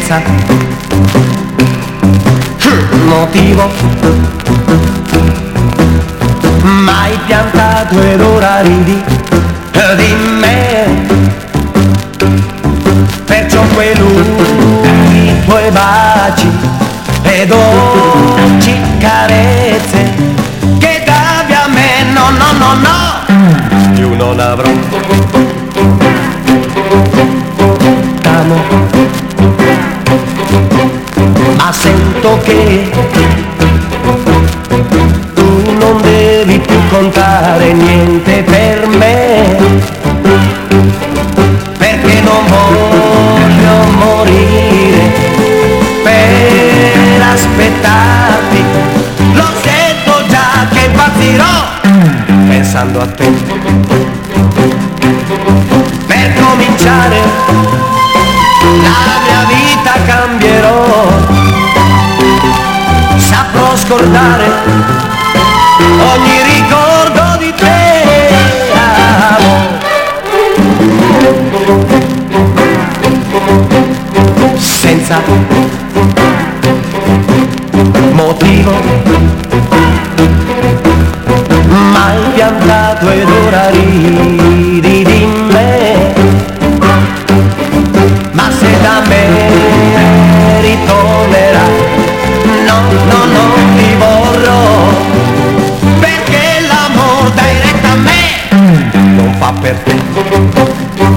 senza motivo, mai piantato ed ora ridi di me, perciò quei tuoi baci e dolci carezze che davi a me, no, no, no, no, più non avrò. T'amo, ma sento che tu non devi più contare niente per me, perché non voglio morire per aspettarti. Lo sento già che impazzirò pensando a te. Per cominciare la mia vita cambierò, saprò scordare ogni ricordo di te, amo. Senza motivo, mai piantato ed ora ridi di me, ma se da me ritornerà, no, no, non ti vorrò, perché l'amor dai retta a me non fa per te.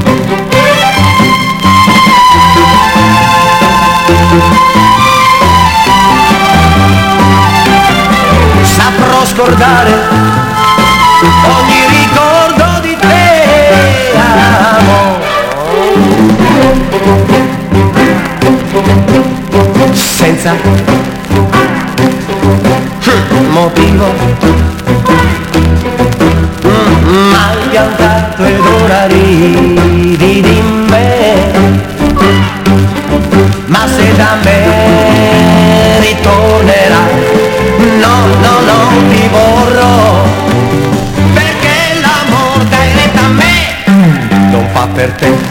Saprò scordare ogni ricordo di te, amo. Senza motivo, mai piantato ed ora ridi di me, ma se da me ritornerà, no, no, non ti vorrò, perché l'amor dai retta a me non fa per te.